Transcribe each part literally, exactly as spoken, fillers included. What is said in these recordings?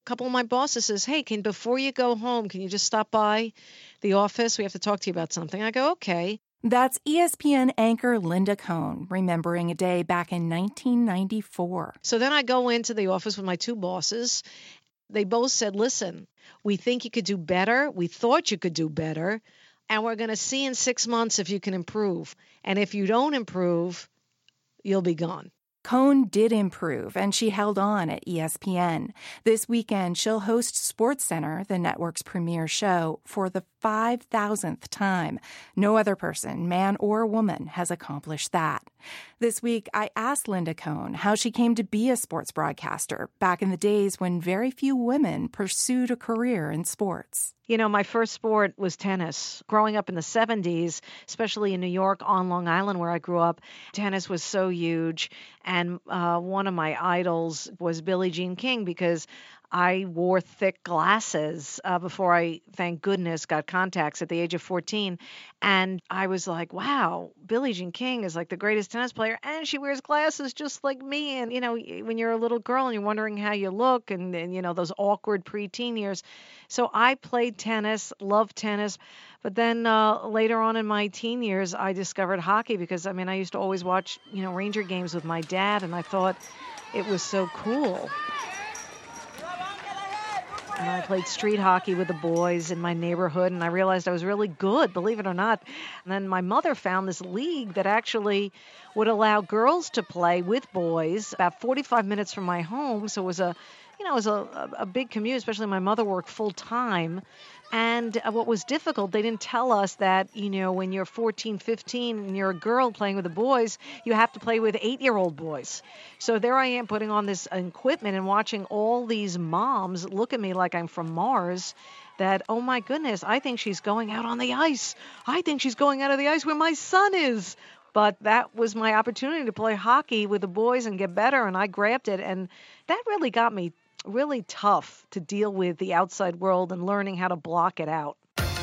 couple of my bosses says, hey, can before you go home, can you just stop by the office? We have to talk to you about something. I go, okay. That's E S P N anchor Linda Cohn, remembering a day back in nineteen ninety-four. So then I go into the office with my two bosses. They both said, listen, we think you could do better. We thought you could do better. And we're going to see in six months if you can improve. And if you don't improve, you'll be gone. Cohn did improve, and she held on at E S P N. This weekend, she'll host SportsCenter, the network's premier show, for the five thousandth time. No other person, man or woman, has accomplished that. This week, I asked Linda Cohn how she came to be a sports broadcaster back in the days when very few women pursued a career in sports. You know, my first sport was tennis. Growing up in the seventies, especially in New York on Long Island where I grew up, tennis was so huge. And uh, one of my idols was Billie Jean King because I wore thick glasses uh, before I, thank goodness, got contacts at the age of fourteen. And I was like, wow, Billie Jean King is like the greatest tennis player. And she wears glasses just like me. And, you know, when you're a little girl and you're wondering how you look and, and you know, those awkward preteen years. So I played tennis, loved tennis. But then uh, later on in my teen years, I discovered hockey because, I mean, I used to always watch, you know, Ranger games with my dad. And I thought it was so cool. And I played street hockey with the boys in my neighborhood, and I realized I was really good, believe it or not. And then my mother found this league that actually would allow girls to play with boys about forty-five minutes from my home. So it was a, you know, it was a, a big commute, especially my mother worked full time. And what was difficult, they didn't tell us that, you know, when you're fourteen, fifteen and you're a girl playing with the boys, you have to play with eight-year-old boys. So there I am putting on this equipment and watching all these moms look at me like I'm from Mars, that, oh, my goodness, I think she's going out on the ice. I think she's going out of the ice where my son is. But that was my opportunity to play hockey with the boys and get better, and I grabbed it. And that really got me really tough to deal with the outside world and learning how to block it out.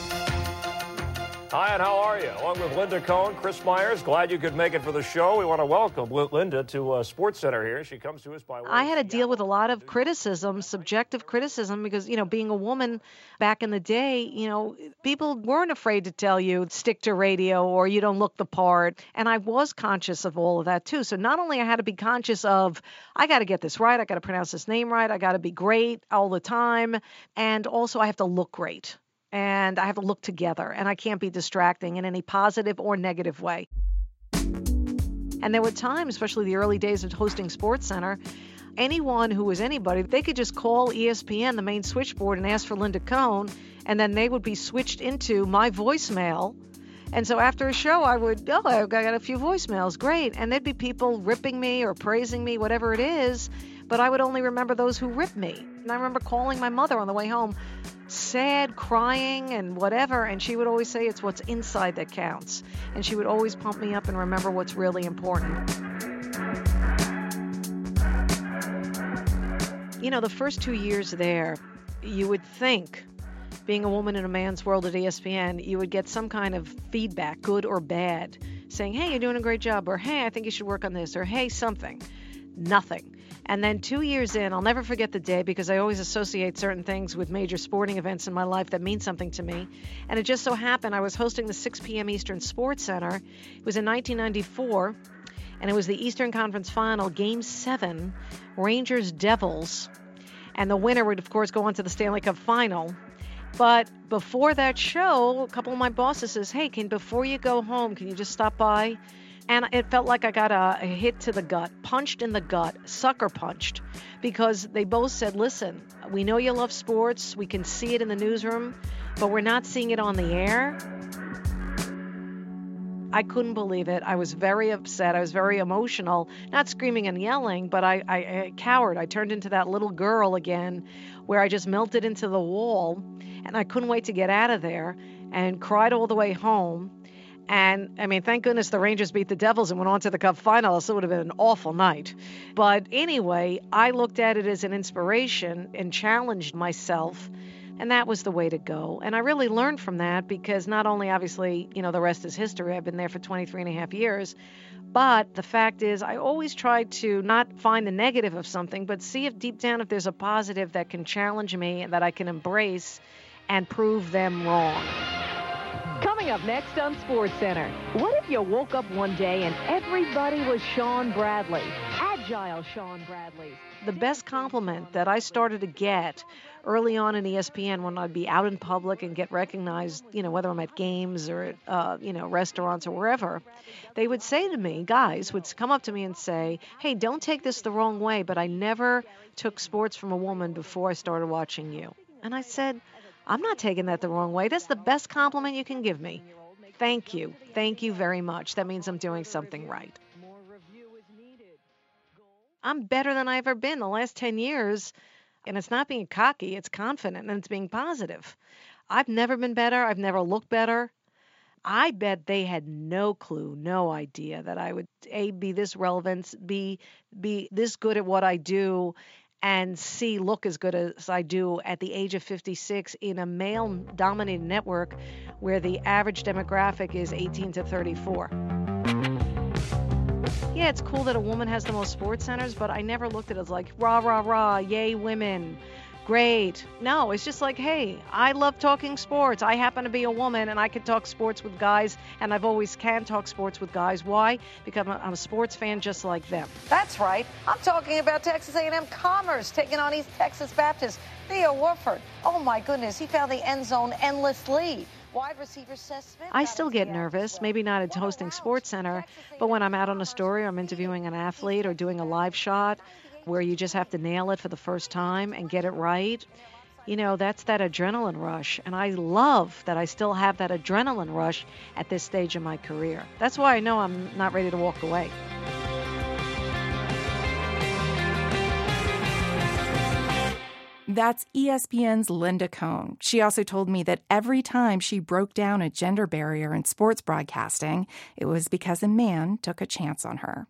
Hi, and how are you? Along with Linda Cohn, Chris Myers, glad you could make it for the show. We want to welcome Linda to uh, SportsCenter here. She comes to us by way I had to deal with a lot of criticism, subjective criticism, because, you know, being a woman back in the day, you know, people weren't afraid to tell you, stick to radio or you don't look the part. And I was conscious of all of that, too. So not only I had to be conscious of, I got to get this right, I got to pronounce this name right, I got to be great all the time, and also I have to look great. And I have to look together, and I can't be distracting in any positive or negative way. And there were times, especially the early days of hosting SportsCenter, anyone who was anybody, they could just call E S P N, the main switchboard, and ask for Linda Cohn, and then they would be switched into my voicemail. And so after a show, I would, oh, I got a few voicemails, great. And there'd be people ripping me or praising me, whatever it is, but I would only remember those who ripped me. And I remember calling my mother on the way home, sad, crying, and whatever, and she would always say it's what's inside that counts. And she would always pump me up and remember what's really important. You know, the first two years there, you would think, being a woman in a man's world at E S P N, you would get some kind of feedback, good or bad, saying, hey, you're doing a great job, or hey, I think you should work on this, or hey, something. Nothing. And then two years in, I'll never forget the day because I always associate certain things with major sporting events in my life that mean something to me. And it just so happened I was hosting the six p.m. Eastern SportsCenter. It was in nineteen ninety-four, and it was the Eastern Conference Final, Game seven, Rangers-Devils. And the winner would, of course, go on to the Stanley Cup Final. But before that show, a couple of my bosses says, hey, can before you go home, can you just stop by? And it felt like I got a, a hit to the gut, punched in the gut, sucker punched, because they both said, listen, we know you love sports. We can see it in the newsroom, but we're not seeing it on the air. I couldn't believe it. I was very upset. I was very emotional, not screaming and yelling, but I, I, I cowered. I turned into that little girl again where I just melted into the wall, and I couldn't wait to get out of there and cried all the way home. And, I mean, thank goodness the Rangers beat the Devils and went on to the Cup Final. Else it would have been an awful night. But anyway, I looked at it as an inspiration and challenged myself, and that was the way to go. And I really learned from that because not only, obviously, you know, the rest is history. I've been there for twenty-three and a half years. But the fact is, I always try to not find the negative of something, but see if deep down if there's a positive that can challenge me and that I can embrace and prove them wrong. Coming up next on SportsCenter, what if you woke up one day and everybody was Shawn Bradley? Agile Shawn Bradley. The best compliment that I started to get early on in E S P N when I'd be out in public and get recognized, you know, whether I'm at games or at, uh, you know, restaurants or wherever, they would say to me, guys would come up to me and say, hey, don't take this the wrong way, but I never took sports from a woman before I started watching you. And I said, I'm not taking that the wrong way. That's the best compliment you can give me. Thank you. Thank you very much. That means I'm doing something right. I'm better than I've ever been the last ten years. And it's not being cocky, it's confident, and it's being positive. I've never been better. I've never looked better. I bet they had no clue, no idea that I would, A, be this relevant, B, be this good at what I do, and C, look as good as I do at the age of fifty-six in a male-dominated network where the average demographic is eighteen to thirty-four. Yeah, it's cool that a woman has the most sports centers, but I never looked at it as like, rah, rah, rah, yay, women, great. No, it's just like, hey, I love talking sports. I happen to be a woman, and I can talk sports with guys, and I've always can talk sports with guys. Why? Because I'm a, I'm a sports fan just like them. That's right. I'm talking about Texas A and M Commerce taking on East Texas Baptist. Theo Wolford. Oh, my goodness, he found the end zone endlessly. Wide receiver Seth Smith. I still get nervous, maybe not at hosting SportsCenter, but when I'm out on a story or I'm interviewing an athlete or doing a live shot where you just have to nail it for the first time and get it right, you know, that's that adrenaline rush. And I love that I still have that adrenaline rush at this stage of my career. That's why I know I'm not ready to walk away. That's E S P N's Linda Cohn. She also told me that every time she broke down a gender barrier in sports broadcasting, it was because a man took a chance on her.